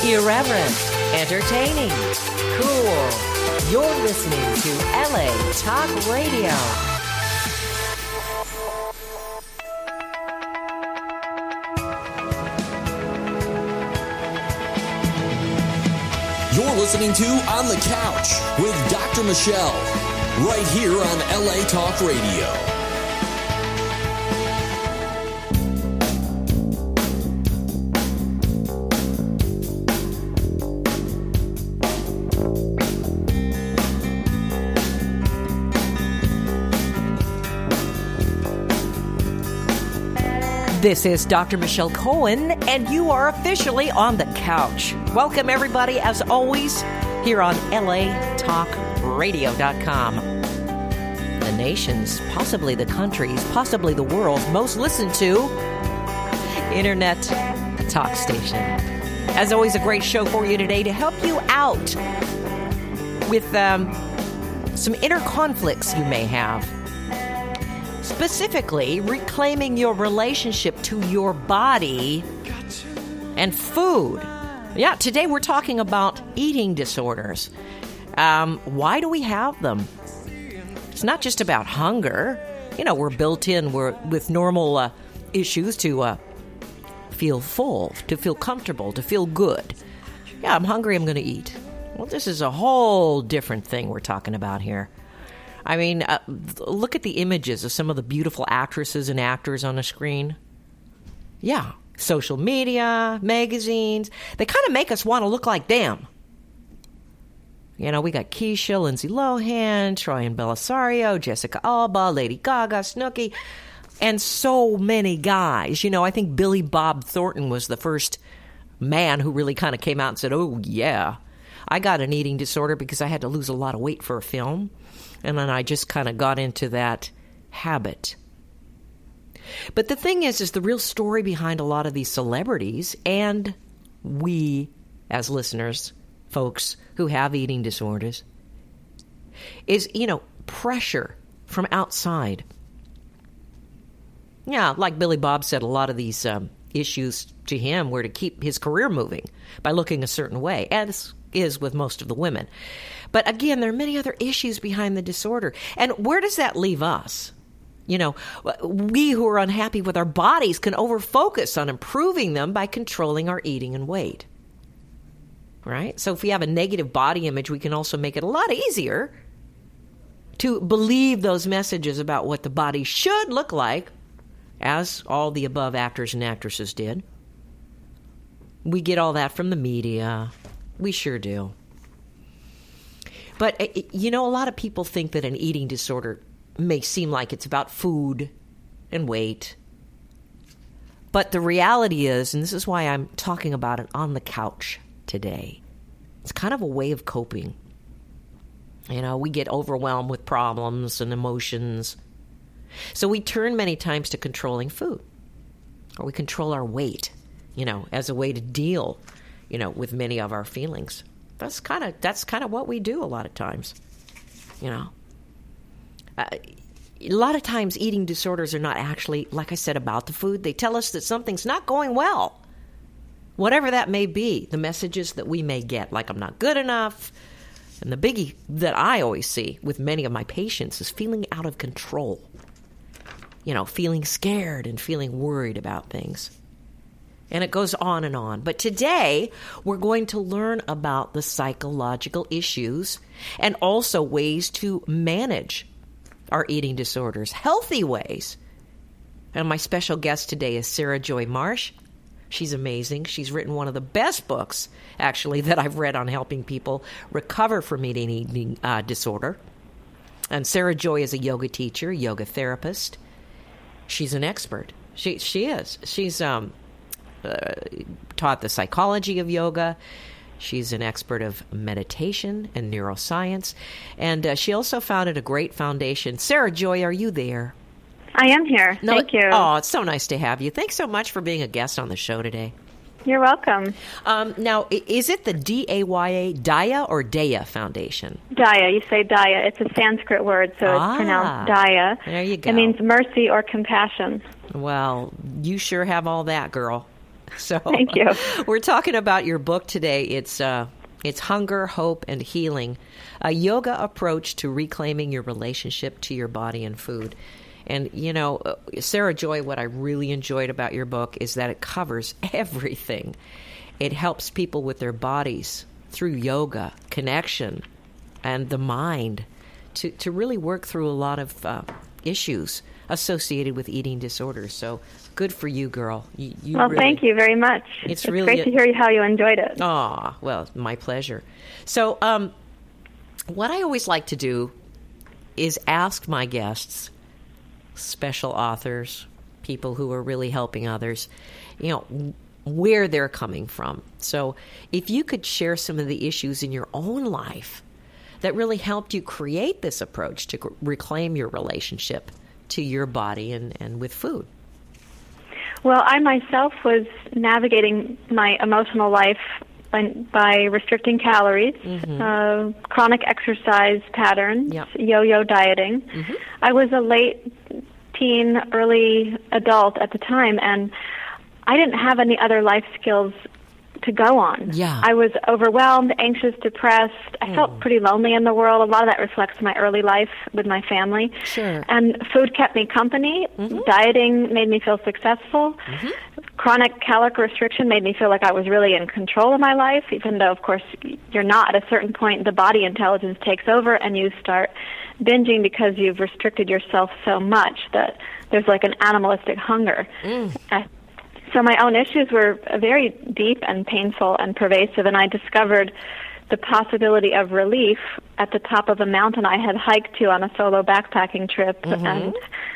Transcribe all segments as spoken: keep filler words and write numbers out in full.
Irreverent, entertaining, cool. You're listening to L A Talk Radio. You're listening to On the Couch with Doctor Michelle, right here on L A Talk Radio. This is Doctor Michelle Cohen, and you are officially on the couch. Welcome, everybody, as always, here on L A Talk Radio dot com. The nation's, possibly the country's, possibly the world's most listened to internet talk station. As always, a great show for you today to help you out with um, some inner conflicts you may have. Specifically, reclaiming your relationship to your body and food. Yeah, today we're talking about eating disorders. Um, why do we have them? It's not just about hunger. You know, we're built in we're, with normal uh, issues to uh, feel full, to feel comfortable, to feel good. Yeah, I'm hungry, I'm going to eat. Well, this is a whole different thing we're talking about here. I mean, uh, look at the images of some of the beautiful actresses and actors on the screen. Yeah, social media, magazines, they kind of make us want to look like them. You know, we got Keisha, Lindsay Lohan, Troyan Bellisario, Jessica Alba, Lady Gaga, Snooki, and so many guys. You know, I think Billy Bob Thornton was the first man who really kind of came out and said, oh, yeah, I got an eating disorder because I had to lose a lot of weight for a film. And then I just kind of got into that habit. But the thing is, is the real story behind a lot of these celebrities and we as listeners, folks who have eating disorders, is, you know, pressure from outside. Yeah, like Billy Bob said, a lot of these um, issues to him were to keep his career moving by looking a certain way, as is with most of the women. But again, there are many other issues behind the disorder. And where does that leave us? You know, we who are unhappy with our bodies can overfocus on improving them by controlling our eating and weight. Right? So if we have a negative body image, we can also make it a lot easier to believe those messages about what the body should look like, as all the above actors and actresses did. We get all that from the media. We sure do. But, you know, a lot of people think that an eating disorder may seem like it's about food and weight. But the reality is, and this is why I'm talking about it on the couch today, it's kind of a way of coping. You know, we get overwhelmed with problems and emotions. So we turn many times to controlling food. Or we control our weight, you know, as a way to deal, you know, with many of our feelings. That's kind of that's kind of what we do a lot of times, you know. Uh, a lot of times eating disorders are not actually, like I said, about the food. They tell us that something's not going well, whatever that may be. The messages that we may get, like I'm not good enough. And the biggie that I always see with many of my patients is feeling out of control. You know, feeling scared and feeling worried about things. And it goes on and on. But today, we're going to learn about the psychological issues and also ways to manage our eating disorders, healthy ways. And my special guest today is Sarah Joy Marsh. She's amazing. She's written one of the best books, actually, that I've read on helping people recover from eating, eating uh, disorder. And Sarah Joy is a yoga teacher, yoga therapist. She's an expert. She she is. She's um. Uh, taught the psychology of yoga. She's an expert of meditation and neuroscience. And uh, she also founded a great foundation. Sarah Joy, are you there? I am here. No, Thank you. Oh, it's so nice to have you. Thanks so much for being a guest on the show today. You're welcome. Um, now, is it the D A Y A, Daya or Daya Foundation? Daya. You say Daya. It's a Sanskrit word, so ah, it's pronounced Daya. There you go. It means mercy or compassion. Well, you sure have all that, girl. So Thank you. We're talking about your book today. It's uh, it's Hunger, Hope, and Healing, a yoga approach to reclaiming your relationship to your body and food. And, you know, Sarah Joy, what I really enjoyed about your book is that it covers everything. It helps people with their bodies through yoga, connection, and the mind to, to really work through a lot of uh, issues associated with eating disorders. So good for you, girl. You, you well, really, thank you very much. It's, it's really great a, to hear how you enjoyed it. Aw, well, my pleasure. So um, what I always like to do is ask my guests, special authors, people who are really helping others, you know, where they're coming from. So if you could share some of the issues in your own life that really helped you create this approach to reclaim your relationship to your body and, and with food. Well, I myself was navigating my emotional life by, by restricting calories, mm-hmm. uh, chronic exercise patterns, yep. yo-yo dieting. Mm-hmm. I was a late teen, early adult at the time, and I didn't have any other life skills to go on. Yeah. I was overwhelmed, anxious, depressed. I mm. felt pretty lonely in the world. A lot of that reflects my early life with my family. Sure. And food kept me company. Mm-hmm. Dieting made me feel successful. Mm-hmm. Chronic caloric restriction made me feel like I was really in control of my life, even though, of course, you're not. At a certain point, the body intelligence takes over and you start binging because you've restricted yourself so much that there's like an animalistic hunger. Mm. Uh, So my own issues were very deep and painful and pervasive, and I discovered the possibility of relief at the top of a mountain I had hiked to on a solo backpacking trip. Mm-hmm. And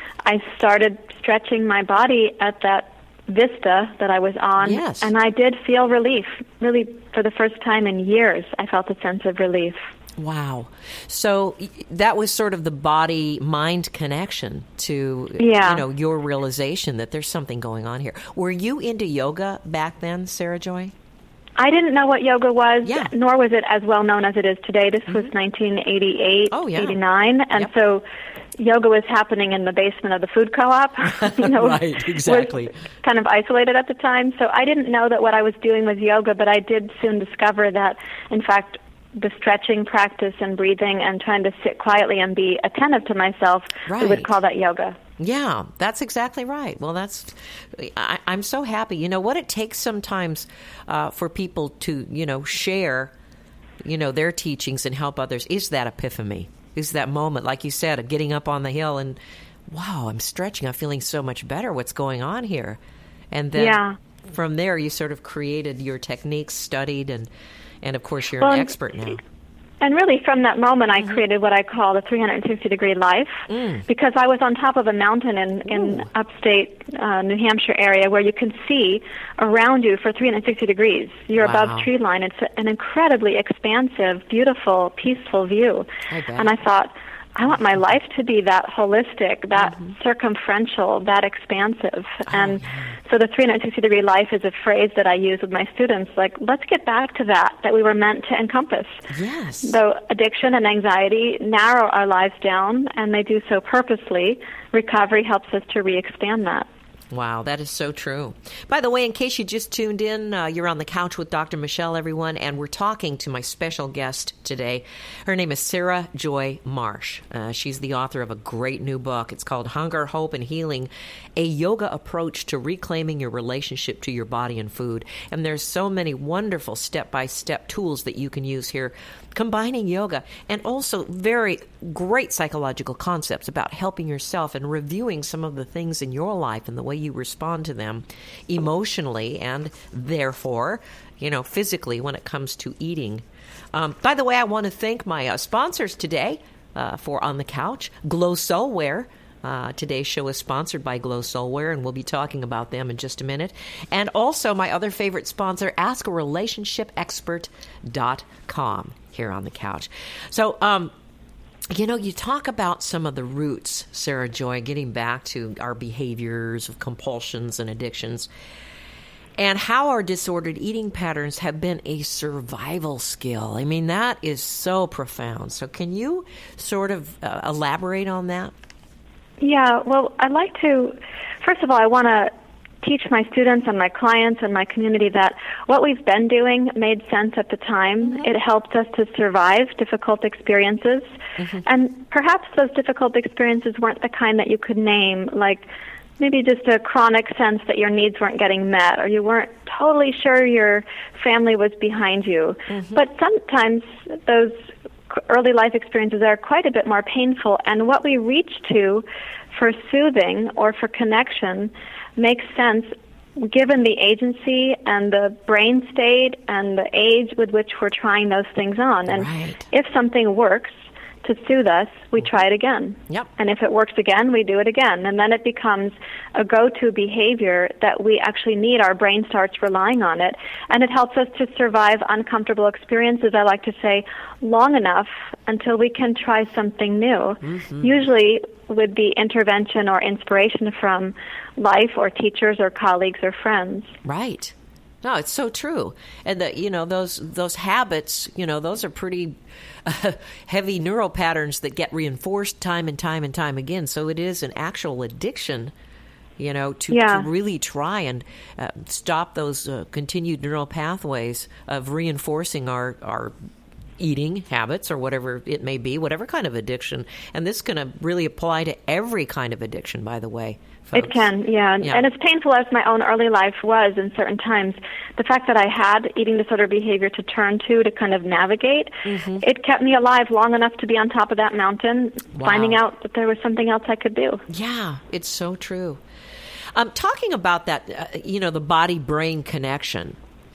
I started stretching my body at that vista that I was on, yes. and I did feel relief. Really, for the first time in years, I felt a sense of relief. Wow. So that was sort of the body-mind connection to, yeah. you know, your realization that there's something going on here. Were you into yoga back then, Sarah Joy? I didn't know what yoga was, yeah. nor was it as well known as it is today. This mm-hmm. was nineteen eighty-eight, oh, yeah. eighty-nine, and yep. so yoga was happening in the basement of the food co-op. you know, right, exactly. Was kind of isolated at the time. So I didn't know that what I was doing was yoga, but I did soon discover that, in fact, the stretching practice and breathing and trying to sit quietly and be attentive to myself, right. we would call that yoga. Yeah, that's exactly right. Well, that's, I, I'm so happy. You know, what it takes sometimes uh, for people to, you know, share, you know, their teachings and help others is that epiphany, is that moment, like you said, of getting up on the hill and, wow, I'm stretching, I'm feeling so much better, what's going on here? And then yeah. from there, you sort of created your techniques, studied, and And, of course, you're well, an expert now. And really, from that moment, I mm-hmm. created what I call the three hundred sixty degree life, mm. because I was on top of a mountain in, in upstate uh, New Hampshire area where you can see around you for three hundred sixty degrees. You're wow. above tree line. It's an incredibly expansive, beautiful, peaceful view. I bet. And I thought, I want my life to be that holistic, that mm-hmm. circumferential, that expansive. Oh, and yeah. so the three hundred sixty degree life is a phrase that I use with my students, like, let's get back to that, that we were meant to encompass. Yes. Though addiction and anxiety narrow our lives down, and they do so purposely, recovery helps us to re-expand that. Wow, that is so true. By the way, in case you just tuned in, uh, you're on the couch with Doctor Michelle, everyone, and we're talking to my special guest today. Her name is Sarah Joy Marsh. Uh, she's the author of a great new book. It's called Hunger, Hope, and Healing, a yoga approach to reclaiming your relationship to your body and food. And there's so many wonderful step-by-step tools that you can use here, combining yoga and also very great psychological concepts about helping yourself and reviewing some of the things in your life and the way you respond to them emotionally and therefore, you know, physically when it comes to eating. Um, by the way, I want to thank my uh, sponsors today uh, for On the Couch. Glow Soulwear. Uh, today's show is sponsored by Glow Soulwear, and we'll be talking about them in just a minute. And also my other favorite sponsor, ask a relationship expert dot com, here on the couch. So, um, you know, you talk about some of the roots, Sarah Joy, getting back to our behaviors of compulsions and addictions, and how our disordered eating patterns have been a survival skill. I mean, that is so profound. So can you sort of uh, elaborate on that? Yeah, well, I'd like to, first of all, I want to teach my students and my clients and my community that what we've been doing made sense at the time. Mm-hmm. It helped us to survive difficult experiences. Mm-hmm. And perhaps those difficult experiences weren't the kind that you could name, like maybe just a chronic sense that your needs weren't getting met, or you weren't totally sure your family was behind you. Mm-hmm. But sometimes those early life experiences are quite a bit more painful, and what we reach to for soothing or for connection makes sense given the agency and the brain state and the age with which we're trying those things on. And right. if something works to soothe us, we try it again. Yep. And if it works again, we do it again. And then it becomes a go-to behavior that we actually need. Our brain starts relying on it. And it helps us to survive uncomfortable experiences, I like to say, long enough until we can try something new. Mm-hmm. Usually with the intervention or inspiration from life or teachers or colleagues or friends. Right. No, it's so true. And the, you know, those those habits, you know, those are pretty uh, heavy neural patterns that get reinforced time and time and time again. So it is an actual addiction, you know, to, yeah. to really try and uh, stop those uh, continued neural pathways of reinforcing our, our eating habits or whatever it may be, whatever kind of addiction. And this can uh, really apply to every kind of addiction, by the way. Folks. It can, yeah. yeah. And as painful as my own early life was in certain times, the fact that I had eating disorder behavior to turn to to kind of navigate, mm-hmm. it kept me alive long enough to be on top of that mountain, wow. finding out that there was something else I could do. Yeah, it's so true. Um, talking about that, uh, you know, the body-brain connection,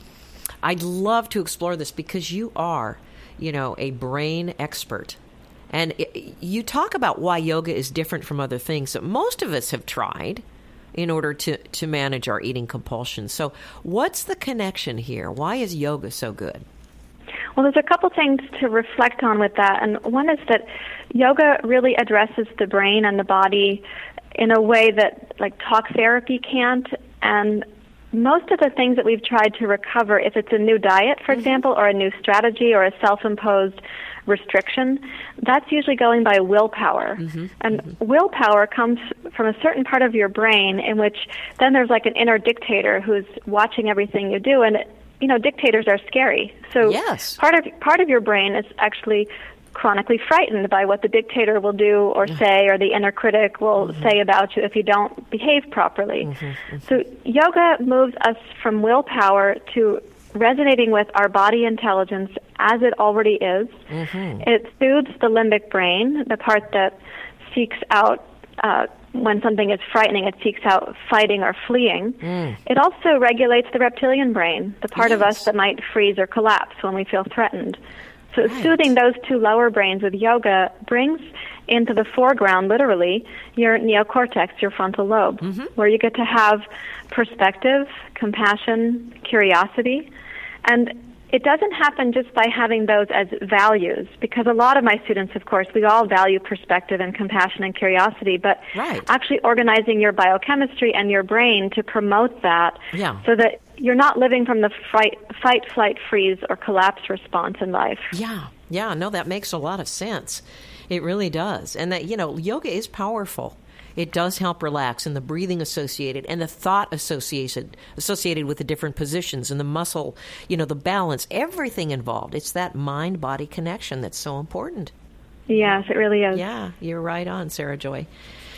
I'd love to explore this because you are, you know, a brain expert. And it, you talk about why yoga is different from other things that most of us have tried in order to, to manage our eating compulsions. So what's the connection here? Why is yoga so good? Well, there's a couple things to reflect on with that. And one is that yoga really addresses the brain and the body in a way that, like, talk therapy can't. And most of the things that we've tried to recover, if it's a new diet, for mm-hmm. example, or a new strategy or a self-imposed restriction, that's usually going by willpower. Mm-hmm. And mm-hmm. willpower comes from a certain part of your brain in which then there's like an inner dictator who's watching everything you do. And, you know, dictators are scary. So yes. part of part of your brain is actually chronically frightened by what the dictator will do or say, or the inner critic will mm-hmm. say about you if you don't behave properly. Mm-hmm. Mm-hmm. So yoga moves us from willpower to resonating with our body intelligence as it already is. Mm-hmm. It soothes the limbic brain, the part that seeks out, uh, when something is frightening, it seeks out fighting or fleeing. Mm. It also regulates the reptilian brain, the part yes. of us that might freeze or collapse when we feel threatened. So right. soothing those two lower brains with yoga brings into the foreground, literally, your neocortex, your frontal lobe, mm-hmm. where you get to have perspective, compassion, curiosity. And it doesn't happen just by having those as values, because a lot of my students, of course, we all value perspective and compassion and curiosity, but right. actually organizing your biochemistry and your brain to promote that yeah. so that you're not living from the fight, fight, flight, freeze, or collapse response in life. Yeah, yeah, no, that makes a lot of sense. It really does. And that, you know, yoga is powerful. It does help relax, and the breathing associated and the thought associated associated with the different positions and the muscle, you know, the balance, everything involved. It's that mind-body connection that's so important. Yes, it really is. Yeah, you're right on, Sarah Joy.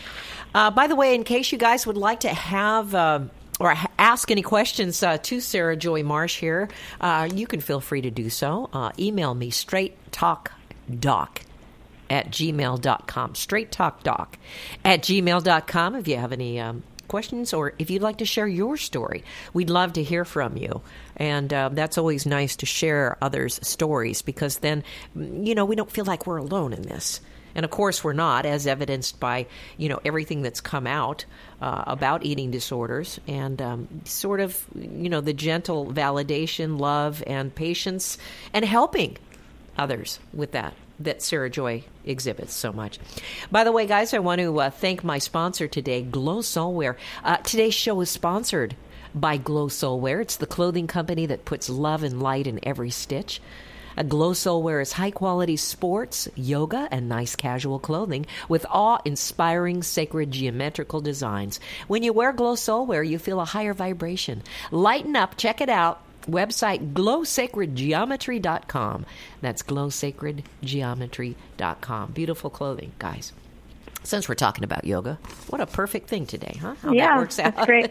Uh, by the way, in case you guys would like to have uh, or ask any questions uh, to Sarah Joy Marsh here, uh, you can feel free to do so. Uh, email me, straighttalkdoc at gmail dot com, straighttalkdoc at gmail dot com if you have any um, questions, or if you'd like to share your story. We'd love to hear from you. And uh, that's always nice to share others' stories, because then, you know, we don't feel like we're alone in this. And of course we're not, as evidenced by, you know, everything that's come out uh, about eating disorders, and um, sort of, you know, the gentle validation, love, and patience, and helping others with that. that Sarah Joy exhibits so much. By the way, guys, I want to uh, thank my sponsor today, Glow Soulwear. Uh, today's show is sponsored by Glow Soulwear. It's the clothing company that puts love and light in every stitch. A Glow Soul wears high-quality sports, yoga, and nice casual clothing with awe-inspiring sacred geometrical designs. When you wear Glow Soul wear, you feel a higher vibration. Lighten up. Check it out. Website glow sacred geometry dot com. That's glow sacred geometry dot com. Beautiful clothing, guys. Since we're talking about yoga, what a perfect thing today, huh? How yeah, that works out. That's great.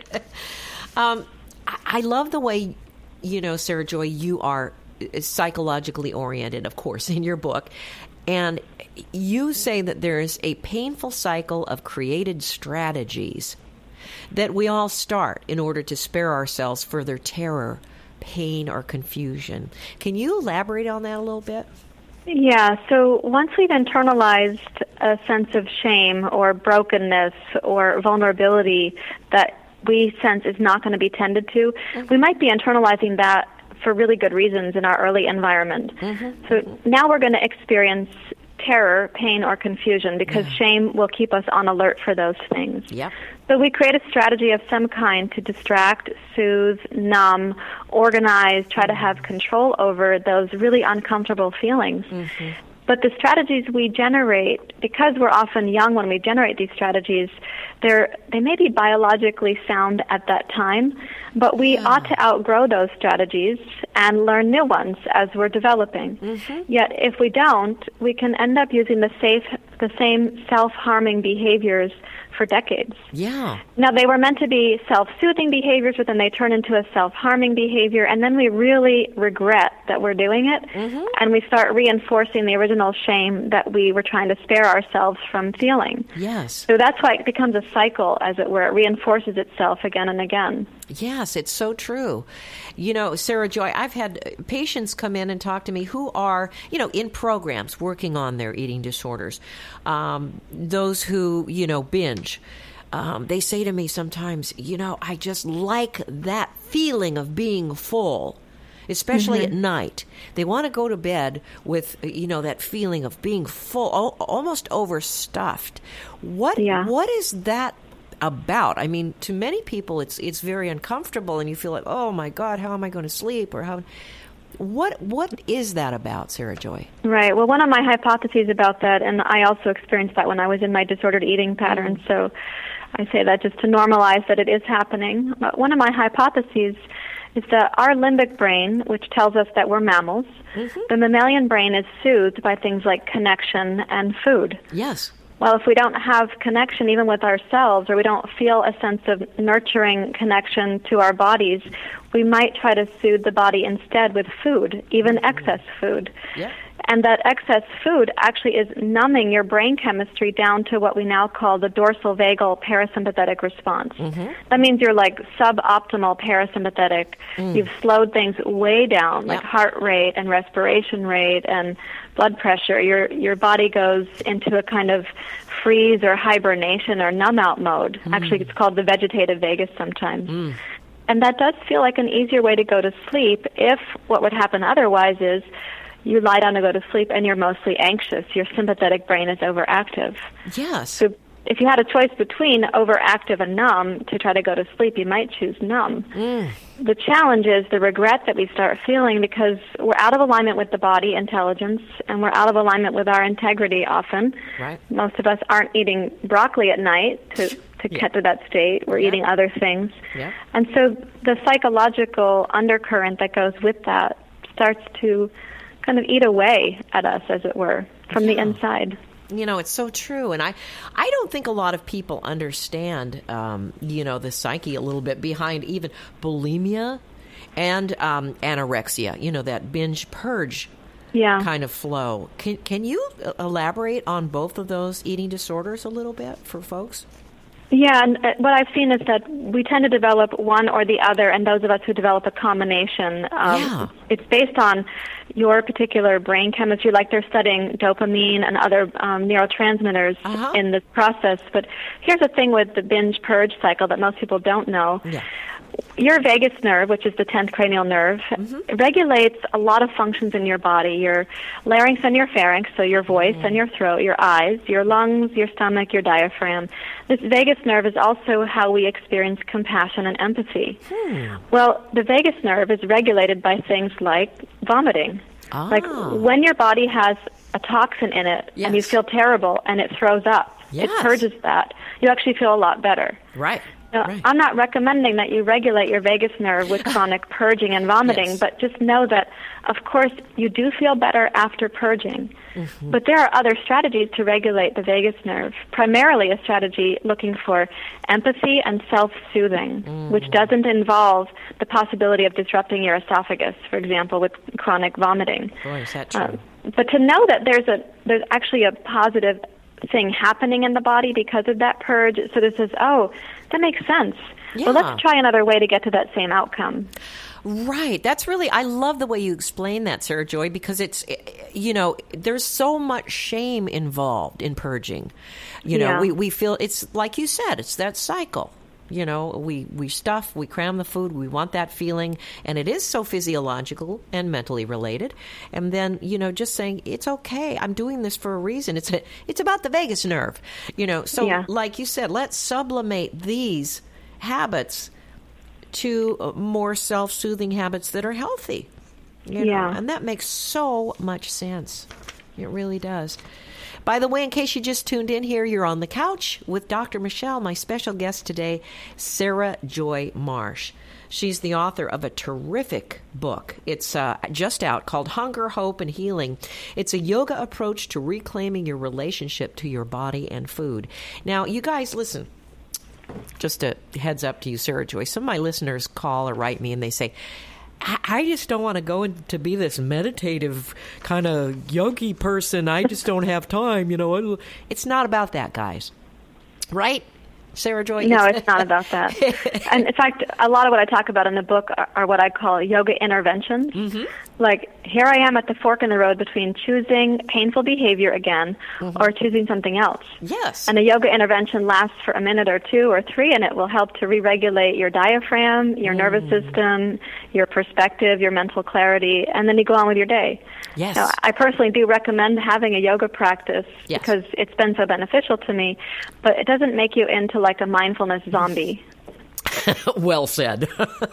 um, I, I love the way, you know, Sarah Joy, you are psychologically oriented, of course, in your book. And you say that there is a painful cycle of created strategies that we all start in order to spare ourselves further terror, pain, or confusion. Can you elaborate on that a little bit? Yeah, so once we've internalized a sense of shame or brokenness or vulnerability that we sense is not going to be tended to, mm-hmm. we might be internalizing that for really good reasons in our early environment. Mm-hmm. So now we're going to experience terror, pain, or confusion because yeah. shame will keep us on alert for those things. Yep. So we create a strategy of some kind to distract, soothe, numb, organize, try to have control over those really uncomfortable feelings. Mm-hmm. But the strategies we generate, because we're often young when we generate these strategies, they're, they may be biologically sound at that time, but we yeah. ought to outgrow those strategies and learn new ones as we're developing. Mm-hmm. Yet if we don't, we can end up using the safe, the same self-harming behaviors for decades. Yeah. Now, they were meant to be self-soothing behaviors, but then they turn into a self-harming behavior, and then we really regret that we're doing it, mm-hmm. and we start reinforcing the original shame that we were trying to spare ourselves from feeling. Yes. So that's why it becomes a cycle, as it were. It reinforces itself again and again. Yes, it's so true. You know, Sarah Joy, I've had patients come in and talk to me who are, you know, in programs working on their eating disorders. Um, those who, you know, binge. Um, they say to me sometimes, you know, I just like that feeling of being full, especially mm-hmm. at night. They want to go to bed with, you know, that feeling of being full, almost overstuffed. What yeah. What is that about? I mean, to many people, it's it's very uncomfortable, and you feel like, oh my God, how am I going to sleep? Or how? What what is that about, Sarah Joy? Right. Well, one of my hypotheses about that, and I also experienced that when I was in my disordered eating pattern. Mm-hmm. So I say that just to normalize that it is happening. But one of my hypotheses is that our limbic brain, which tells us that we're mammals, mm-hmm. the mammalian brain is soothed by things like connection and food. Yes. Well, if we don't have connection even with ourselves, or we don't feel a sense of nurturing connection to our bodies, we might try to soothe the body instead with food, even mm-hmm. excess food. Yeah. And that excess food actually is numbing your brain chemistry down to what we now call the dorsal vagal parasympathetic response. Mm-hmm. That means you're like suboptimal parasympathetic. Mm. You've slowed things way down, yep. like heart rate and respiration rate and blood pressure. Your your body goes into a kind of freeze or hibernation or numb out mode. Mm. Actually, it's called the vegetative vagus sometimes. Mm. And that does feel like an easier way to go to sleep if what would happen otherwise is you lie down to go to sleep and you're mostly anxious. Your sympathetic brain is overactive. Yes. So if you had a choice between overactive and numb to try to go to sleep, you might choose numb. Mm. The challenge is the regret that we start feeling because we're out of alignment with the body intelligence and we're out of alignment with our integrity often. Right. Most of us aren't eating broccoli at night to, to yeah. get to that state. We're yeah. eating other things. Yeah. And so the psychological undercurrent that goes with that starts to kind of eat away at us, as it were, from yeah. the inside. You know, it's so true. And I, I don't think a lot of people understand, um, you know, the psyche a little bit behind even bulimia and um, anorexia, you know, that binge purge yeah. kind of flow. Can, can you elaborate on both of those eating disorders a little bit for folks? Yeah, and what I've seen is that we tend to develop one or the other, and those of us who develop a combination, um, yeah. it's based on your particular brain chemistry, like they're studying dopamine and other um, neurotransmitters uh-huh. in this process. But here's the thing with the binge purge cycle that most people don't know. Yeah. Your vagus nerve, which is the tenth cranial nerve, mm-hmm. regulates a lot of functions in your body. Your larynx and your pharynx, so your voice mm-hmm. and your throat, your eyes, your lungs, your stomach, your diaphragm. This vagus nerve is also how we experience compassion and empathy. Hmm. Well, the vagus nerve is regulated by things like vomiting. Ah. Like when your body has a toxin in it Yes. and you feel terrible and it throws up, Yes. it purges that, you actually feel a lot better. Right. Now, right. I'm not recommending that you regulate your vagus nerve with chronic purging and vomiting, Yes. but just know that, of course, you do feel better after purging. Mm-hmm. But there are other strategies to regulate the vagus nerve, primarily a strategy looking for empathy and self-soothing, Mm. which doesn't involve the possibility of disrupting your esophagus, for example, with chronic vomiting. Boy, is that true. Um, but to know that there's a there's actually a positive thing happening in the body because of that purge, so this says, oh, that makes sense. Yeah. Well, let's try another way to get to that same outcome. Right. That's really, I love the way you explain that, Sarah Joy, because it's, you know, there's so much shame involved in purging. You know, Yeah. we, we feel, it's like you said, it's that cycle. You know, we, we stuff, we cram the food, we want that feeling, and it is so physiological and mentally related. And then, you know, just saying, it's okay, I'm doing this for a reason. It's a, it's about the vagus nerve, you know. So, Yeah. like you said, let's sublimate these habits to uh, more self-soothing habits that are healthy. You know? Yeah. And that makes so much sense. It really does. By the way, in case you just tuned in here, you're on the couch with Doctor Michelle, my special guest today, Sarah Joy Marsh. She's the author of a terrific book. It's uh, just out called Hunger, Hope, and Healing. It's a yoga approach to reclaiming your relationship to your body and food. Now, you guys, listen. Just a heads up to you, Sarah Joy. Some of my listeners call or write me and they say, I I just don't want to go in to be this meditative kind of yogi person. I just don't have time, you know. It's not about that, guys. Right? Sarah Joy? No, it's not about that. And in fact, a lot of what I talk about in the book are, are what I call yoga interventions. Mm-hmm. Like, here I am at the fork in the road between choosing painful behavior again Mm-hmm. or choosing something else. Yes. And a yoga intervention lasts for a minute or two or three, and it will help to re-regulate your diaphragm, your Mm. nervous system, your perspective, your mental clarity, and then you go on with your day. Yes. Now, I personally do recommend having a yoga practice Yes. because it's been so beneficial to me, but it doesn't make you into like a mindfulness zombie. Well said.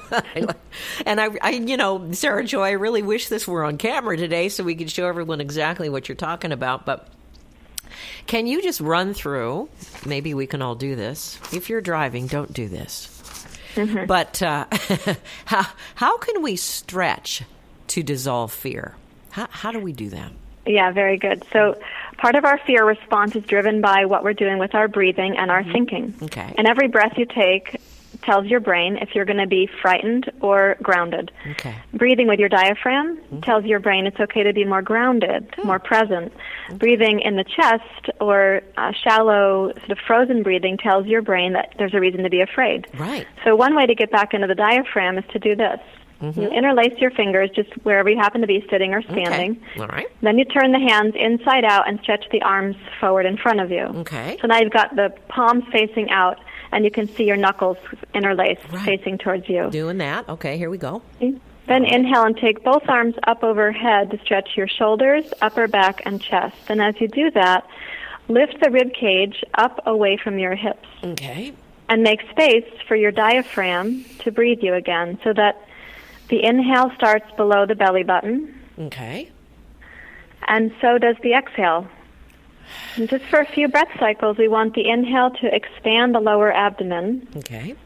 And I, I, you know, Sarah Joy, I really wish this were on camera today so we could show everyone exactly what you're talking about. But can you just run through, maybe we can all do this. If you're driving, don't do this. Mm-hmm. But uh, how, how can we stretch to dissolve fear? How, how do we do that? Yeah, very good. So part of our fear response is driven by what we're doing with our breathing and our Mm-hmm. thinking. Okay. And every breath you take tells your brain if you're going to be frightened or grounded. Okay. Breathing with your diaphragm Mm-hmm. tells your brain it's okay to be more grounded, Hmm. more present. Breathing in the chest or uh, shallow, sort of frozen breathing tells your brain that there's a reason to be afraid. Right. So one way to get back into the diaphragm is to do this. Mm-hmm. You interlace your fingers just wherever you happen to be, sitting or standing. Okay. All right. Then you turn the hands inside out and stretch the arms forward in front of you. Okay. So now you've got the palms facing out, and you can see your knuckles interlaced Right. facing towards you. Doing that. Okay, here we go. Then inhale and take both arms up overhead to stretch your shoulders, upper back, and chest. And as you do that, lift the rib cage up away from your hips Okay. and make space for your diaphragm to breathe you again, so that the inhale starts below the belly button, Okay. and so does the exhale. And just for a few breath cycles, we want the inhale to expand the lower abdomen, Okay.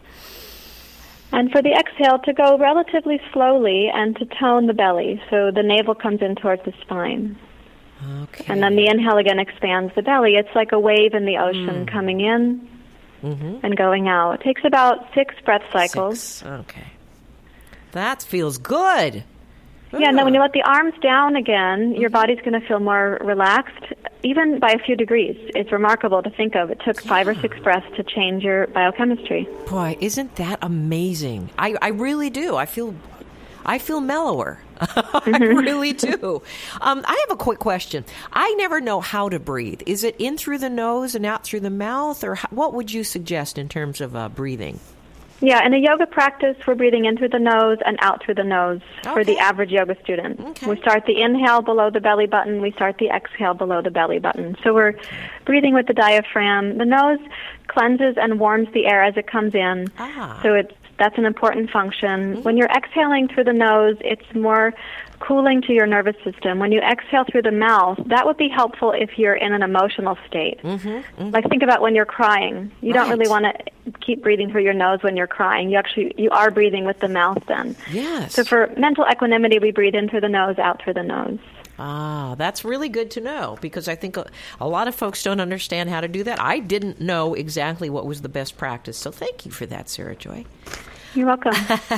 and for the exhale to go relatively slowly and to tone the belly, so the navel comes in towards the spine. Okay. And then the inhale again expands the belly. It's like a wave in the ocean coming in Mm-hmm. and going out. It takes about six breath cycles. Six. Okay. That feels good. Yeah, and then when Ooh. you let the arms down again, your body's going to feel more relaxed, even by a few degrees. It's remarkable to think of. It took five or six breaths to change your biochemistry. Boy, isn't that amazing? I, I really do. I feel I feel mellower. I really do. Um, I have a quick question. I never know how to breathe. Is it in through the nose and out through the mouth, or how, what would you suggest in terms of uh, breathing? Yeah, in a yoga practice, we're breathing in through the nose and out through the nose for the Okay. average yoga student. Okay. We start the inhale below the belly button. We start the exhale below the belly button. So we're breathing with the diaphragm. The nose cleanses and warms the air as it comes in. Ah. So it's That's an important function. Mm-hmm. When you're exhaling through the nose, it's more cooling to your nervous system. When you exhale through the mouth, that would be helpful if you're in an emotional state. Mm-hmm. Mm-hmm. Like think about when you're crying. You right. don't really want to keep breathing through your nose when you're crying. You actually you are breathing with the mouth then. Yes. So for mental equanimity, we breathe in through the nose, out through the nose. Ah, that's really good to know, because I think a, a lot of folks don't understand how to do that. I didn't know exactly what was the best practice, so thank you for that, Sarah Joy. You're welcome.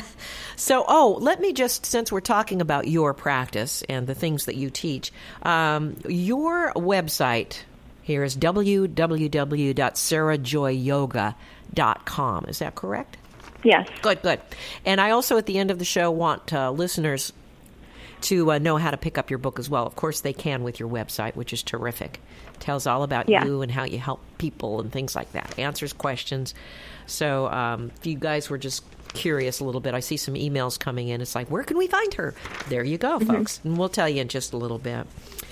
So, oh, let me just, since we're talking about your practice and the things that you teach, um, your website here is w w w dot sarah joy yoga dot com. Is that correct? Yes. Good, good. And I also, at the end of the show, want uh, listeners to uh, know how to pick up your book as well. Of course, they can with your website, which is terrific. Tells all about yeah. you and how you help people and things like that. Answers questions. So um, if you guys were just curious a little bit, I see some emails coming in. It's like, where can we find her? There you go, mm-hmm. folks. And we'll tell you in just a little bit.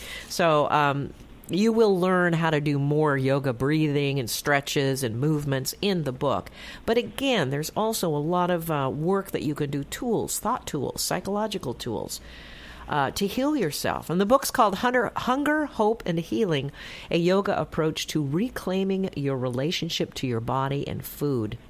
So um, you will learn how to do more yoga breathing and stretches and movements in the book. But again, there's also a lot of uh, work that you can do, tools, thought tools, psychological tools. Uh, to heal yourself. And the book's called Hunger, Hunger, Hope, and Healing, a yoga approach to reclaiming your relationship to your body and food.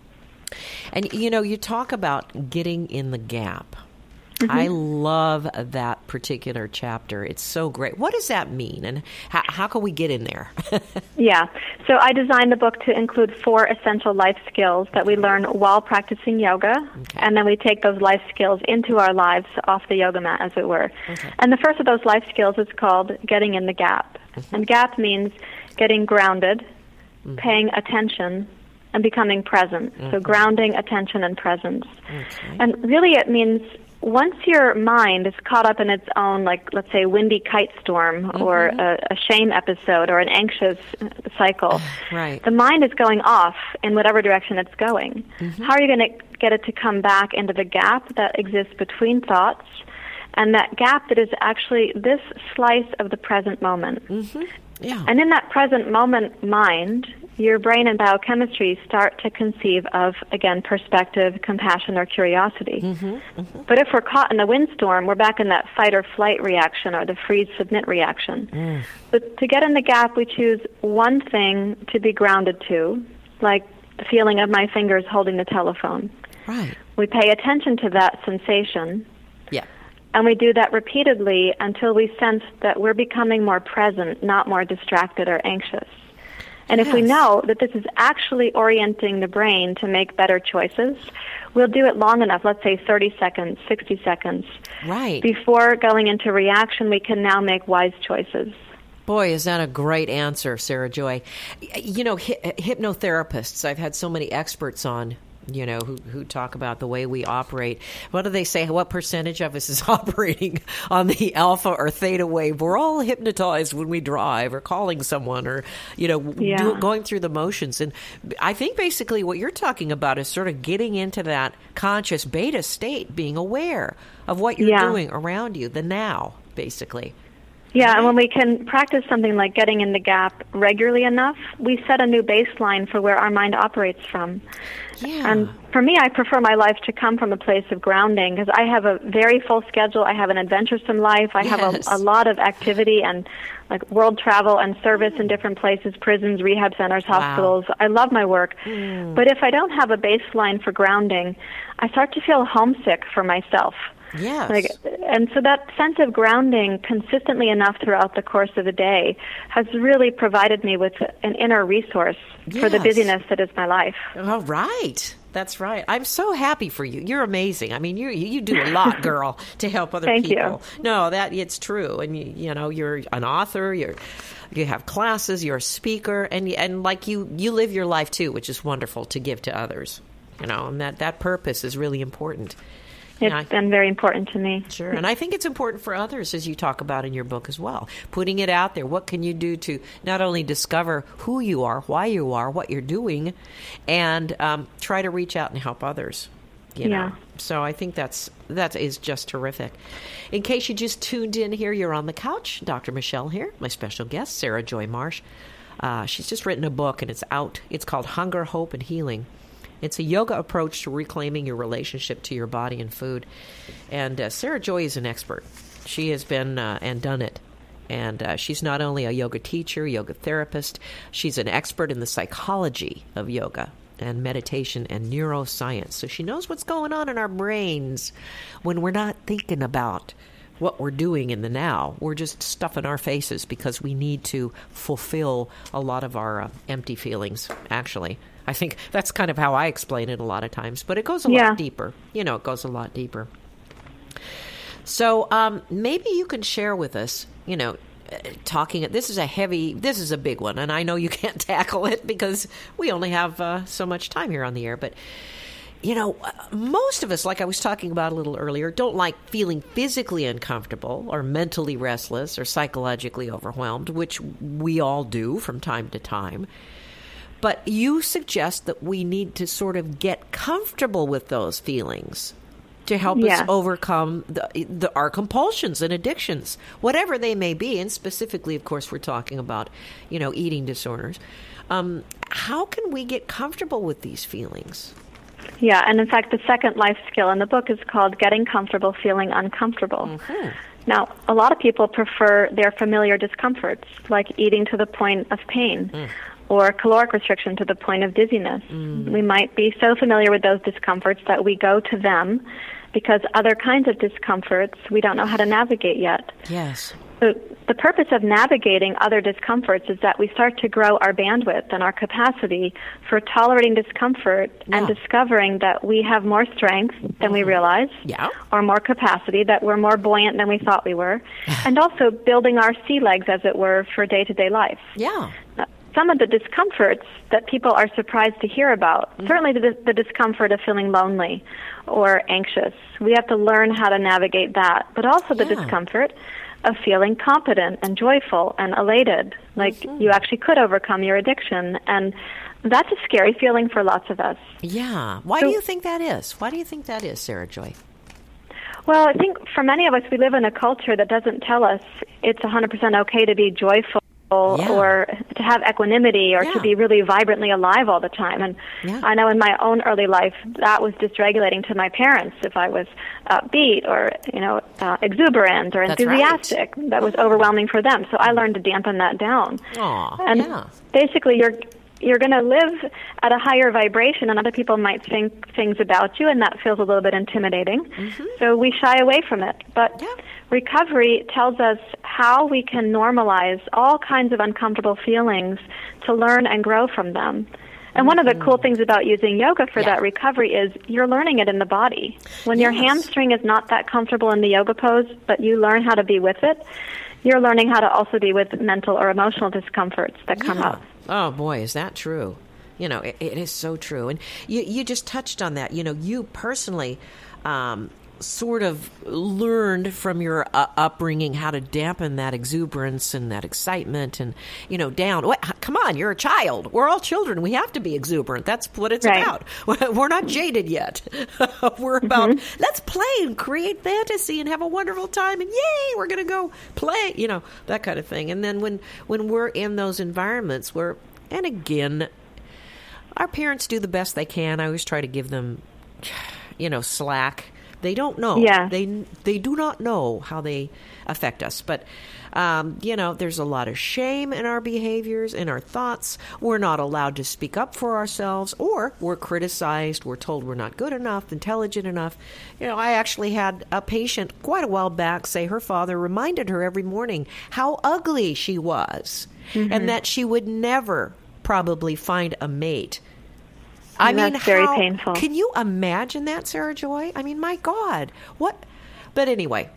And, you know, you talk about getting in the gap. Mm-hmm. I love that particular chapter. It's so great. What does that mean, and how, how can we get in there? Yeah. So I designed the book to include four essential life skills that we learn while practicing yoga, okay. and then we take those life skills into our lives off the yoga mat, as it were. Okay. And the first of those life skills is called getting in the gap. Mm-hmm. And gap means getting grounded, mm-hmm. paying attention, and becoming present. Mm-hmm. So grounding, attention, and presence. Okay. And really it means once your mind is caught up in its own, like, let's say, windy kite storm mm-hmm. or a, a shame episode or an anxious cycle, right. the mind is going off in whatever direction it's going. Mm-hmm. How are you going to get it to come back into the gap that exists between thoughts, and that gap that is actually this slice of the present moment? Mm-hmm. Yeah. And in that present moment mind, your brain and biochemistry start to conceive of, again, perspective, compassion, or curiosity. Mm-hmm, mm-hmm. But if we're caught in a windstorm, we're back in that fight or flight reaction or the freeze-submit reaction. Mm. But to get in the gap, we choose one thing to be grounded to, like the feeling of my fingers holding the telephone. Right. We pay attention to that sensation. Yeah. And we do that repeatedly until we sense that we're becoming more present, not more distracted or anxious. And yes. if we know that this is actually orienting the brain to make better choices, we'll do it long enough, let's say thirty seconds, sixty seconds. Right. Before going into reaction, we can now make wise choices. Boy, is that a great answer, Sarah Joy. You know, hi- hypnotherapists, I've had so many experts on, you know, who, who talk about the way we operate. What do they say? What percentage of us is operating on the alpha or theta wave? We're all hypnotized when we drive or calling someone or, you know, yeah. do, going through the motions. And I think basically what you're talking about is sort of getting into that conscious beta state, being aware of what you're yeah. doing around you, the now, basically. Yeah, and when we can practice something like getting in the gap regularly enough, we set a new baseline for where our mind operates from. Yeah. And for me, I prefer my life to come from a place of grounding because I have a very full schedule. I have an adventuresome life. I yes. have a, a lot of activity and like world travel and service in different places, prisons, rehab centers, hospitals. Wow. I love my work. Mm. But if I don't have a baseline for grounding, I start to feel homesick for myself. Yes. Like, and so that sense of grounding consistently enough throughout the course of the day has really provided me with an inner resource yes. for the busyness that is my life. All right. That's right. I'm so happy for you. You're amazing. I mean, you you do a lot, girl, to help other Thank people. You. No, that it's true. And you, you know, you're an author. You're you have classes. You're a speaker, and and like you you live your life too, which is wonderful to give to others. You know, and that that purpose is really important. It's I, been very important to me. Sure. And I think it's important for others, as you talk about in your book as well. Putting it out there. What can you do to not only discover who you are, why you are, what you're doing, and um, try to reach out and help others. You know? Yeah. So I think that's that is just terrific. In case you just tuned in here, you're on the couch. Doctor Michelle here, my special guest, Sarah Joy Marsh. Uh, she's just written a book, and it's out. It's called Hunger, Hope, and Healing. It's a yoga approach to reclaiming your relationship to your body and food. And uh, Sarah Joy is an expert. She has been uh, and done it. And uh, she's not only a yoga teacher, yoga therapist, she's an expert in the psychology of yoga and meditation and neuroscience. So she knows what's going on in our brains when we're not thinking about what we're doing in the now. We're just stuffing our faces because we need to fulfill a lot of our uh, empty feelings, actually. I think that's kind of how I explain it a lot of times, but it goes a yeah. lot deeper. You know, it goes a lot deeper. So um, maybe you can share with us, you know, uh, talking, this is a heavy, this is a big one, and I know you can't tackle it because we only have uh, so much time here on the air, but you know, most of us, like I was talking about a little earlier, don't like feeling physically uncomfortable or mentally restless or psychologically overwhelmed, which we all do from time to time. But you suggest that we need to sort of get comfortable with those feelings to help yeah. us overcome the, the, our compulsions and addictions, whatever they may be. And specifically, of course, we're talking about, you know, eating disorders. Um, how can we get comfortable with these feelings? Yeah, and in fact, the second life skill in the book is called Getting Comfortable Feeling Uncomfortable. Mm-hmm. Now, a lot of people prefer their familiar discomforts, like eating to the point of pain, mm. or caloric restriction to the point of dizziness. Mm. We might be so familiar with those discomforts that we go to them because other kinds of discomforts we don't know how to navigate yet. Yes. So the purpose of navigating other discomforts is that we start to grow our bandwidth and our capacity for tolerating discomfort yeah. and discovering that we have more strength than mm-hmm. we realize, yeah. or more capacity, that we're more buoyant than we thought we were, and also building our sea legs, as it were, for day-to-day life. Yeah. Uh, some of the discomforts that people are surprised to hear about, mm-hmm. certainly the, the discomfort of feeling lonely or anxious, we have to learn how to navigate that, but also the yeah. discomfort of feeling competent and joyful and elated, like mm-hmm. you actually could overcome your addiction. And that's a scary feeling for lots of us. Yeah. Why so, do you think that is? Why do you think that is, Sarah Joy? Well, I think for many of us, we live in a culture that doesn't tell us it's one hundred percent okay to be joyful yeah. or to have equanimity or yeah. to be really vibrantly alive all the time. And yeah. I know in my own early life, that was dysregulating to my parents if I was upbeat or, you know, uh, exuberant or That's enthusiastic. Right. That was overwhelming for them. So I learned to dampen that down. Aww, and yeah. basically, you're you're going to live at a higher vibration, and other people might think things about you, and that feels a little bit intimidating. Mm-hmm. So we shy away from it. But yeah. recovery tells us how we can normalize all kinds of uncomfortable feelings to learn and grow from them. And one of the cool things about using yoga for yeah. that recovery is you're learning it in the body. When yes. your hamstring is not that comfortable in the yoga pose, but you learn how to be with it, you're learning how to also be with mental or emotional discomforts that come yeah. up. Oh, boy, is that true. You know, it, it is so true. And you, you just touched on that. You know, you personally um, sort of learned from your uh, upbringing how to dampen that exuberance and that excitement and, you know, down. What, come on, you're a child. We're all children. We have to be exuberant. That's what it's right. about. We're not jaded yet. We're about, mm-hmm. let's play and create fantasy and have a wonderful time. And yay, we're going to go play, you know, that kind of thing. And then when, when we're in those environments where, and again, our parents do the best they can. I always try to give them, you know, slack. They don't know. Yeah. They they do not know how they affect us. But, um, you know, there's a lot of shame in our behaviors, in our thoughts. We're not allowed to speak up for ourselves, or we're criticized. We're told we're not good enough, intelligent enough. You know, I actually had a patient quite a while back say her father reminded her every morning how ugly she was, mm-hmm. and that she would never probably find a mate. I and mean, that's very how, painful. Can you imagine that, Sarah Joy? I mean, my God, what? But anyway,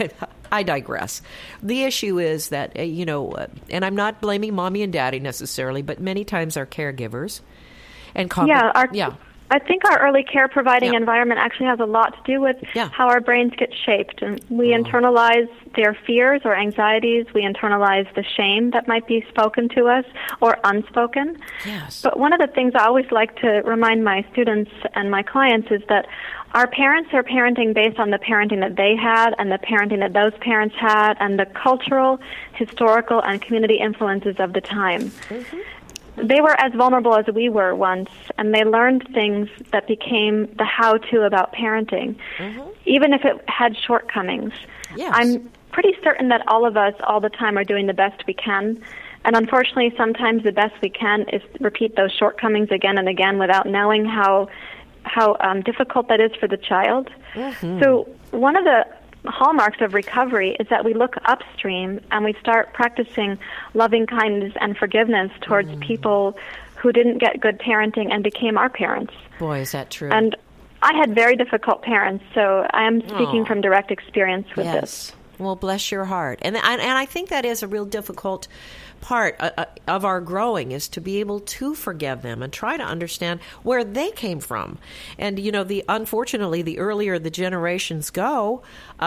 I digress. The issue is that, uh, you know, uh, and I'm not blaming mommy and daddy necessarily, but many times our caregivers and com- yeah, our, yeah. I think our early care providing yeah. environment actually has a lot to do with yeah. how our brains get shaped. And we oh. internalize their fears or anxieties. We internalize the shame that might be spoken to us or unspoken. Yes. But one of the things I always like to remind my students and my clients is that our parents are parenting based on the parenting that they had and the parenting that those parents had and the cultural, historical, and community influences of the time. Mm-hmm. they were as vulnerable as we were once, and they learned things that became the how-to about parenting, mm-hmm. even if it had shortcomings. Yes. I'm pretty certain that all of us all the time are doing the best we can, and unfortunately sometimes the best we can is repeat those shortcomings again and again without knowing how how um, difficult that is for the child. Mm-hmm. So one of the hallmarks of recovery is that we look upstream and we start practicing loving kindness and forgiveness towards mm. people who didn't get good parenting and became our parents. Boy, is that true. And I had very difficult parents, so I am speaking oh. from direct experience with yes. this. Well, bless your heart. And, and and I think that is a real difficult part uh, of our growing, is to be able to forgive them and try to understand where they came from. And, you know, the unfortunately, the earlier the generations go,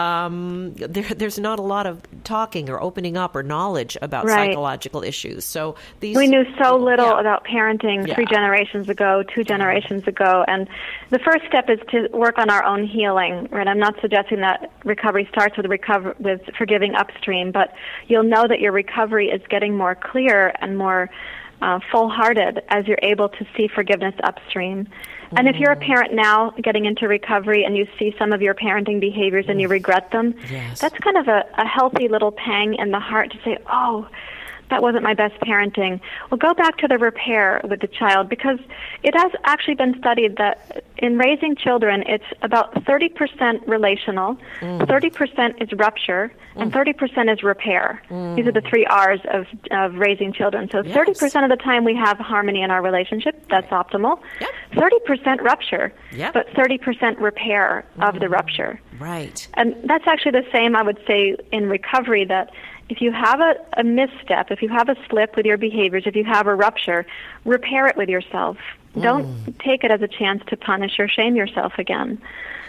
um, there, there's not a lot of talking or opening up or knowledge about right. psychological issues. So these we knew so little yeah. about parenting yeah. three generations ago, two generations ago. And the first step is to work on our own healing. Right? I'm not suggesting that recovery starts with recover with forgiving upstream, but you'll know that your recovery is getting more clear and more uh, full-hearted as you're able to see forgiveness upstream. Mm-hmm. And if you're a parent now getting into recovery and you see some of your parenting behaviors and you regret them, yes. that's kind of a, a healthy little pang in the heart to say, oh, that wasn't my best parenting. Well, go back to the repair with the child, because it has actually been studied that in raising children, it's about thirty percent relational, mm. thirty percent is rupture, mm. and thirty percent is repair. Mm. These are the three R's of, of raising children. So yes. thirty percent of the time we have harmony in our relationship. That's optimal. Yep. thirty percent rupture, yep. but thirty percent repair mm. of the rupture. Right. And that's actually the same, I would say, in recovery, that if you have a, a misstep, if you have a slip with your behaviors, if you have a rupture, repair it with yourself. Mm. Don't take it as a chance to punish or shame yourself again.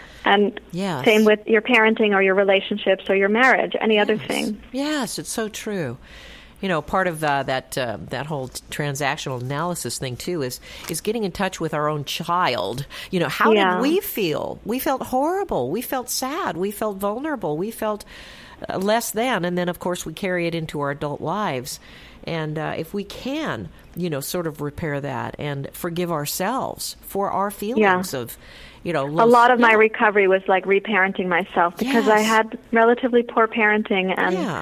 And yes. same with your parenting or your relationships or your marriage, any yes. other thing. Yes, it's so true. You know, part of uh, that uh, that whole transactional analysis thing, too, is is getting in touch with our own child. You know, how yeah. did we feel? We felt horrible. We felt sad. We felt vulnerable. We felt uh, less than. And then, of course, we carry it into our adult lives. And uh, if we can, you know, sort of repair that and forgive ourselves for our feelings yeah. of, you know, low, a lot of yeah. my recovery was like reparenting myself, because yes. I had relatively poor parenting, and yeah.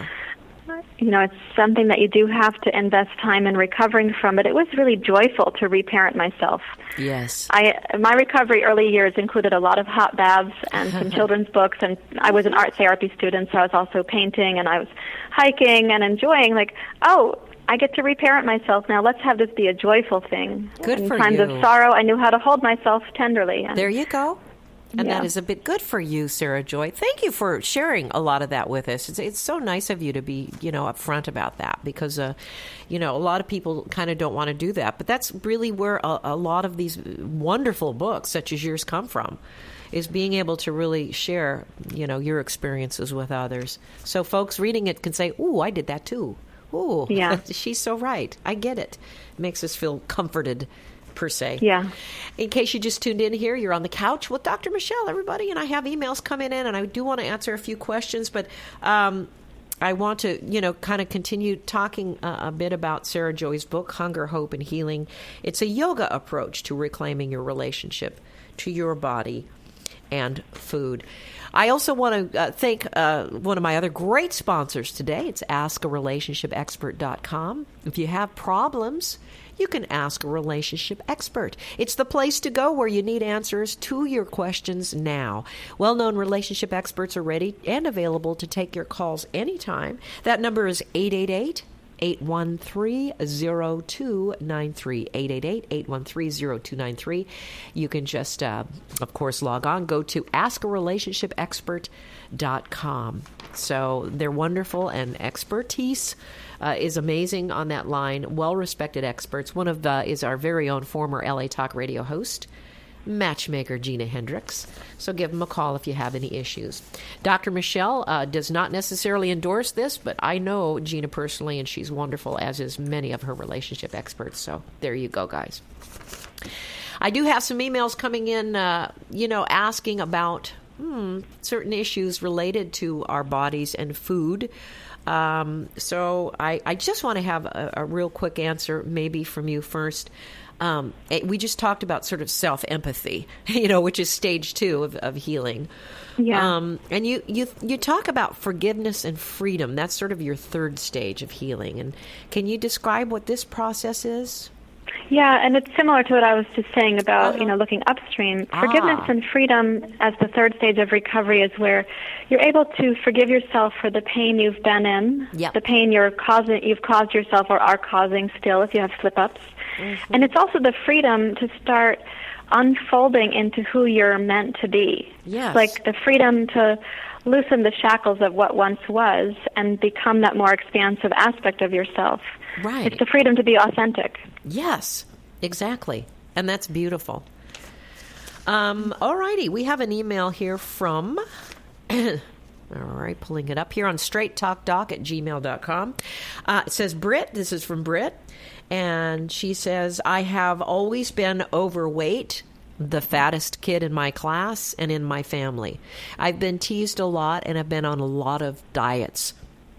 you know, it's something that you do have to invest time in recovering from, but it was really joyful to reparent myself. Yes. I my recovery early years included a lot of hot baths and some children's books, and I was an art therapy student, so I was also painting, and I was hiking and enjoying, like, oh, I get to reparent myself now. Let's have this be a joyful thing. Good in for times you. of sorrow, I knew how to hold myself tenderly. And there you go. And yeah. that is a bit good for you, Sarah Joy. Thank you for sharing a lot of that with us. It's, it's so nice of you to be, you know, upfront about that, because, uh, you know, a lot of people kind of don't want to do that. But that's really where a, a lot of these wonderful books, such as yours, come from, is being able to really share, you know, your experiences with others. So folks reading it can say, ooh, I did that too. Ooh, yeah. she's so right. I get it. It makes us feel comforted, per se. Yeah. In case you just tuned in here, you're on the couch with Doctor Michelle, everybody, and I have emails coming in, and I do want to answer a few questions, but um, I want to, you know, kind of continue talking uh, a bit about Sarah Joy's book, Hunger, Hope, and Healing. It's a yoga approach to reclaiming your relationship to your body and food. I also want to uh, thank uh, one of my other great sponsors today. It's ask a relationship expert dot com. If you have problems, you can ask a relationship expert. It's the place to go where you need answers to your questions now. Well-known relationship experts are ready and available to take your calls anytime. That number is eight eight eight, eight one three, zero two nine three, eight eight eight, eight one three, zero two nine three. You can just, uh, of course, log on. Go to ask a relationship expert dot com. So they're wonderful, and expertise uh, is amazing on that line. Well-respected experts. One of the is our very own former L A Talk Radio host, matchmaker Gina Hendricks. So give them a call if you have any issues. Doctor Michelle uh, does not necessarily endorse this, but I know Gina personally, and she's wonderful, as is many of her relationship experts. So there you go, guys. I do have some emails coming in, uh, you know, asking about hmm, certain issues related to our bodies and food. Um, so I, I just want to have a, a real quick answer, maybe from you first. Um, it, we just talked about sort of self-empathy, you know, which is stage two of, of healing. Yeah. Um, and you, you you talk about forgiveness and freedom. That's sort of your third stage of healing. And can you describe what this process is? Yeah, and it's similar to what I was just saying about, Uh-huh. you know, looking upstream. Ah. Forgiveness and freedom as the third stage of recovery is where you're able to forgive yourself for the pain you've been in, Yep. the pain you're causing, you've caused yourself or are causing still if you have slip-ups. Mm-hmm. And it's also the freedom to start unfolding into who you're meant to be. Yes. Like the freedom to loosen the shackles of what once was and become that more expansive aspect of yourself. Right. It's the freedom to be authentic. Yes, exactly. And that's beautiful. Um, all righty. We have an email here from, all right, pulling it up here on straight talk doc at gmail dot com. Uh, it says, Britt, this is from Britt, and she says, I have always been overweight, the fattest kid in my class and in my family. I've been teased a lot and have been on a lot of diets.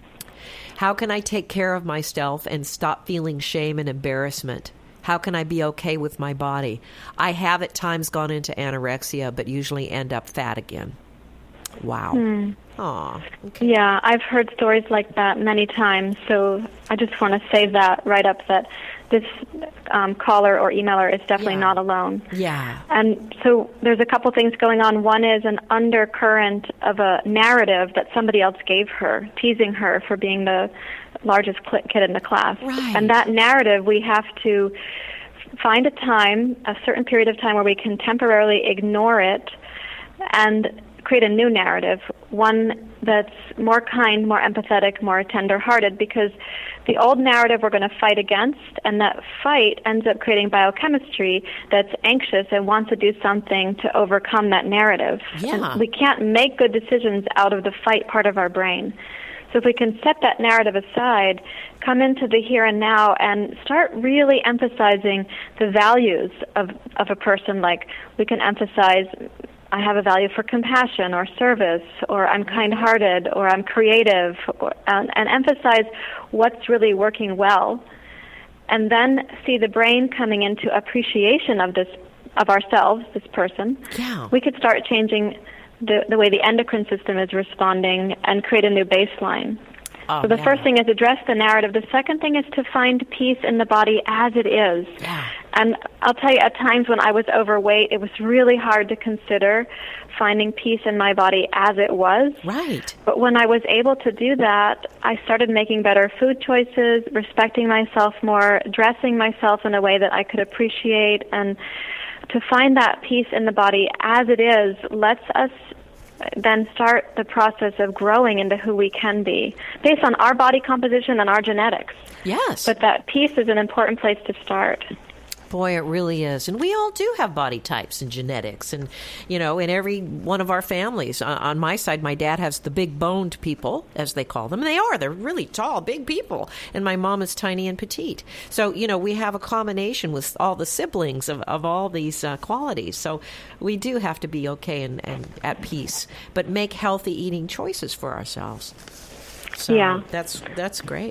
How can I take care of myself and stop feeling shame and embarrassment? How can I be okay with my body? I have at times gone into anorexia, but usually end up fat again. Wow. Hmm. Aw. Okay. Yeah, I've heard stories like that many times, so I just want to say that right up that this um, caller or emailer is definitely Yeah. not alone. Yeah. And so there's a couple things going on. One is an undercurrent of a narrative that somebody else gave her, teasing her for being the largest cl- kid in the class. Right. And that narrative, we have to find a time, a certain period of time where we can temporarily ignore it and create a new narrative, one that's more kind, more empathetic, more tender-hearted, because the old narrative we're going to fight against, and that fight ends up creating biochemistry that's anxious and wants to do something to overcome that narrative. Yeah. And we can't make good decisions out of the fight part of our brain. So if we can set that narrative aside, come into the here and now, and start really emphasizing the values of, of a person, like we can emphasize, I have a value for compassion or service, or I'm kind-hearted, or I'm creative, or, and, and emphasize what's really working well, and then see the brain coming into appreciation of this, of ourselves, this person. Yeah. We could start changing the, the way the endocrine system is responding and create a new baseline. Oh, so the yeah. first thing is address the narrative. The second thing is to find peace in the body as it is. Yeah. And I'll tell you, at times when I was overweight, it was really hard to consider finding peace in my body as it was. Right. But when I was able to do that, I started making better food choices, respecting myself more, dressing myself in a way that I could appreciate. And to find that peace in the body as it is lets us then start the process of growing into who we can be based on our body composition and our genetics. Yes. But that peace is an important place to start. Boy, it really is. And we all do have body types and genetics. And, you know, in every one of our families, on, on my side, my dad has the big boned people, as they call them. And they are. They're really tall, big people. And my mom is tiny and petite. So, you know, we have a combination with all the siblings of, of all these uh, qualities. So we do have to be okay and, and at peace, but make healthy eating choices for ourselves. So Yeah. that's that's great.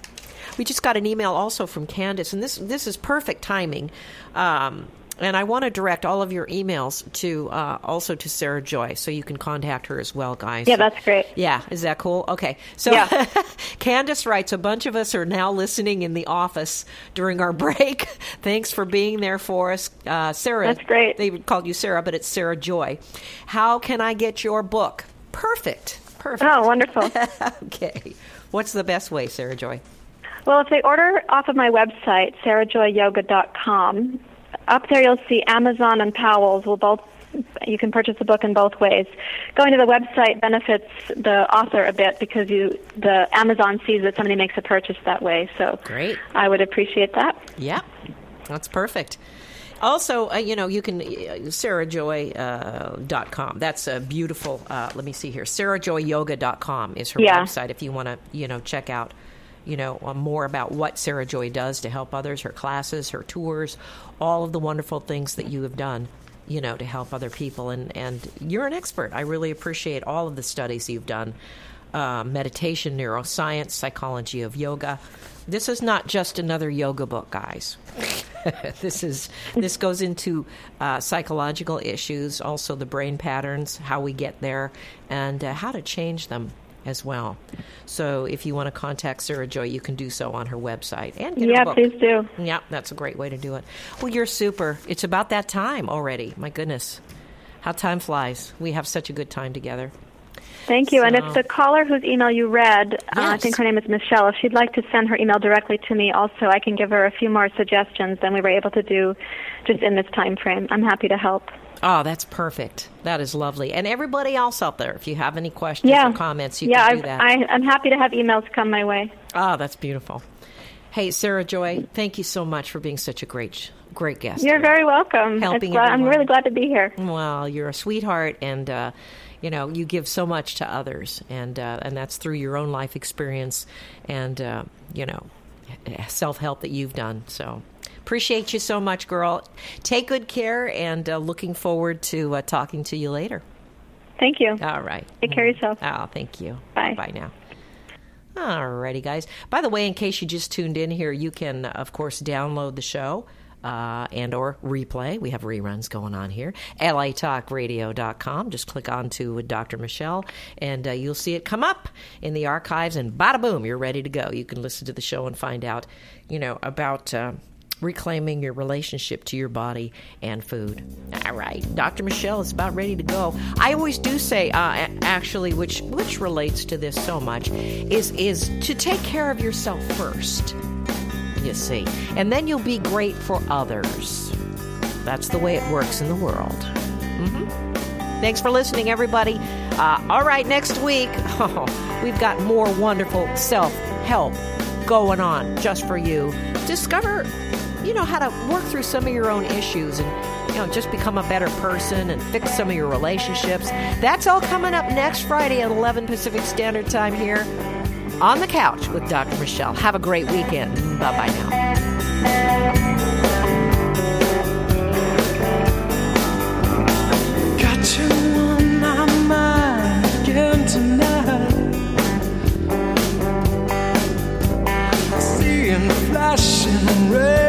We just got an email also from Candace, and this this is perfect timing. Um, and I want to direct all of your emails to uh, also to Sarah Joy, so you can contact her as well, guys. Yeah, that's great. Yeah, is that cool? Okay. So Yeah. Candace writes, a bunch of us are now listening in the office during our break. Thanks for being there for us. Uh, Sarah. That's great. They called you Sarah, but it's Sarah Joy. How can I get your book? Perfect. Perfect. Oh, wonderful. Okay. What's the best way, Sarah Joy? Well, if they order off of my website, sarah joy yoga dot com, up there you'll see Amazon and Powell's will both, you can purchase the book in both ways. Going to the website benefits the author a bit because you the Amazon sees that somebody makes a purchase that way. So Great. I would appreciate that. Yeah, that's perfect. Also, uh, you know, you can, uh, sarah joy dot com. That's a beautiful, uh, let me see here, sarah joy yoga dot com is her Yeah. website if you want to, you know, check out, you know, uh, more about what Sarah Joy does to help others, her classes, her tours, all of the wonderful things that you have done, you know, to help other people. And, and you're an expert. I really appreciate all of the studies you've done uh, meditation, neuroscience, psychology of yoga. This is not just another yoga book, guys. this is this goes into uh, psychological issues, also the brain patterns, how we get there, and uh, how to change them as well. So if you want to contact Sarah Joy, you can do so on her website. And get yeah, her book. Please do. Yeah, that's a great way to do it. Well, you're super. It's about that time already. My goodness. How time flies. We have such a good time together. Thank you. So, and if the caller whose email you read, yes. uh, I think her name is Michelle, if she'd like to send her email directly to me also, I can give her a few more suggestions than we were able to do just in this time frame. I'm happy to help. Oh, that's perfect. That is lovely. And everybody else out there, if you have any questions yeah. or comments, you yeah, can do that. I, I'm happy to have emails come my way. Oh, that's beautiful. Hey, Sarah Joy, thank you so much for being such a great great guest. You're very welcome. Helping glad, I'm everyone. really glad to be here. Well, you're a sweetheart, and uh, you know you give so much to others, and uh, and that's through your own life experience and uh, you know self-help that you've done. So appreciate you so much, girl. Take good care, and uh, looking forward to uh, talking to you later. Thank you. All right. Take care of yourself. Oh, thank you. Bye. Bye now. Alrighty, guys. By the way, in case you just tuned in here, you can, of course, download the show uh, and or replay. We have reruns going on here. L A talk radio dot com. Just click on to Doctor Michelle, and uh, you'll see it come up in the archives, and bada boom, you're ready to go. You can listen to the show and find out, you know, about uh, reclaiming your relationship to your body and food. All right, Doctor Michelle is about ready to go. I always do say, uh, actually, which which relates to this so much, is is to take care of yourself first. You see, and then you'll be great for others. That's the way it works in the world. Mm-hmm. Thanks for listening, everybody. Uh, all right, next week, oh, we've got more wonderful self-help going on just for you. Discover, you know, how to work through some of your own issues and, you know, just become a better person and fix some of your relationships. That's all coming up next Friday at eleven Pacific Standard Time here on the couch with Doctor Michelle. Have a great weekend. Bye-bye now. Got you on my mind again tonight. Seeing flashing red.